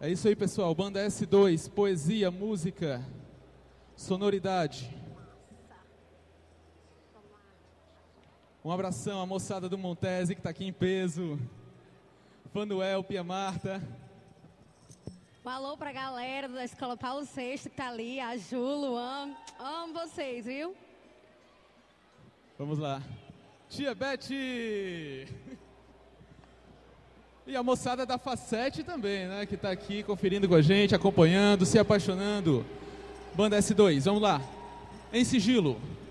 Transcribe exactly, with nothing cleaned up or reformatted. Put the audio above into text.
É isso aí, pessoal. Banda S dois, poesia, música, sonoridade. Um abração à moçada do Montese que está aqui em peso. Fanuel, Pia Marta. Um alô pra galera da Escola Paulo sexto que tá ali, a Ju, Luan. Amo vocês, viu? Vamos lá. Tia Beth! E a moçada da Facete também, né? Que tá aqui conferindo com a gente, acompanhando, se apaixonando. Banda S dois, vamos lá. Em sigilo.